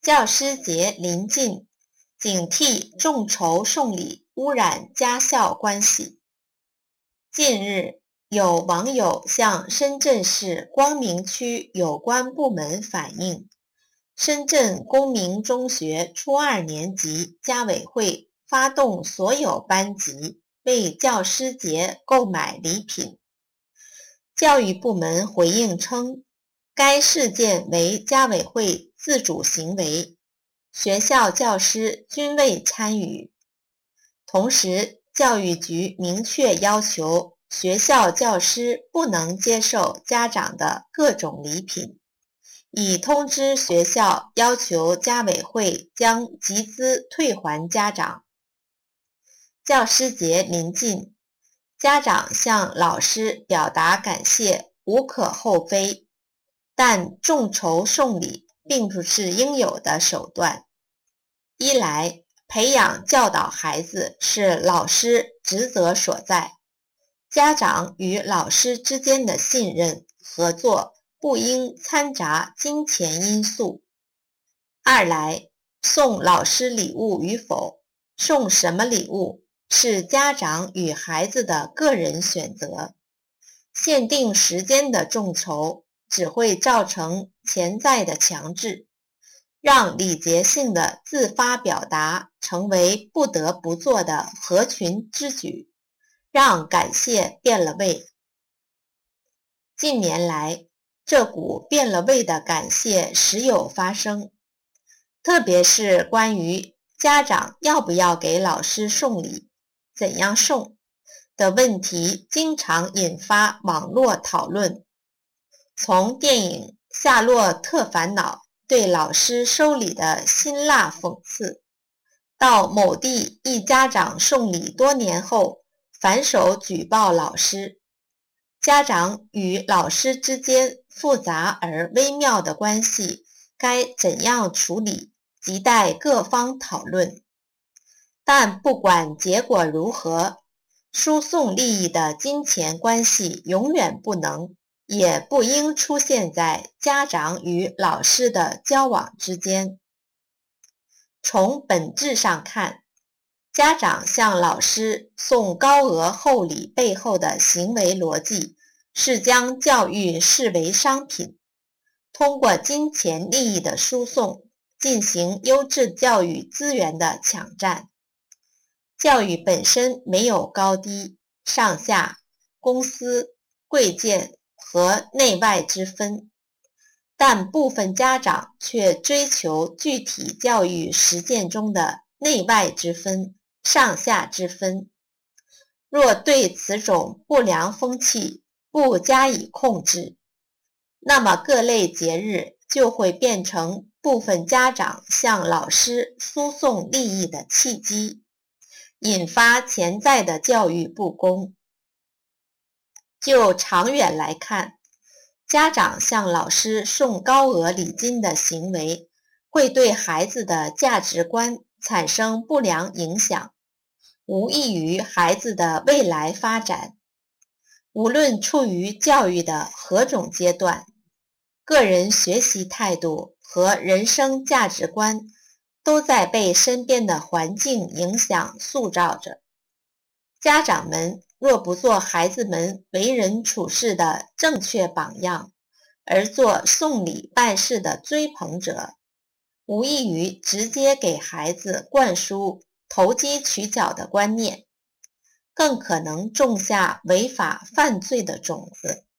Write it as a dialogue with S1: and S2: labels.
S1: 教师节临近，警惕众筹送礼污染家校关系。近日，有网友向深圳市光明区有关部门反映，深圳公民中学初二年级家委会发动所有班级为教师节购买礼品。教育部门回应称，该事件为家委会自主行为，学校教师均未参与。同时，教育局明确要求学校教师不能接受家长的各种礼品，已通知学校要求家委会将集资退还家长。教师节临近，家长向老师表达感谢无可厚非，但众筹送礼并不是应有的手段。一来，培养教导孩子是老师职责所在，家长与老师之间的信任合作不应掺杂金钱因素。二来，送老师礼物与否，送什么礼物是家长与孩子的个人选择，限定时间的众筹只会造成潜在的强制，让礼节性的自发表达成为不得不做的合群之举，让感谢变了味。近年来，这股变了味的感谢时有发生，特别是关于家长要不要给老师送礼、怎样送的问题，经常引发网络讨论。从电影《夏洛特烦恼》对老师收礼的辛辣讽刺，到某地一家长送礼多年后反手举报老师，家长与老师之间复杂而微妙的关系该怎样处理，亟待各方讨论。但不管结果如何，输送利益的金钱关系永远不能也不应出现在家长与老师的交往之间。从本质上看，家长向老师送高额厚礼背后的行为逻辑是将教育视为商品，通过金钱利益的输送进行优质教育资源的抢占。教育本身没有高低、上下、公私、贵贱和内外之分，但部分家长却追求具体教育实践中的内外之分、上下之分。若对此种不良风气不加以控制，那么各类节日就会变成部分家长向老师输送利益的契机，引发潜在的教育不公。就长远来看，家长向老师送高额礼金的行为会对孩子的价值观产生不良影响，无益于孩子的未来发展。无论处于教育的何种阶段，个人学习态度和人生价值观都在被身边的环境影响塑造着。家长们若不做孩子们为人处事的正确榜样，而做送礼办事的追捧者，无异于直接给孩子灌输投机取巧的观念，更可能种下违法犯罪的种子。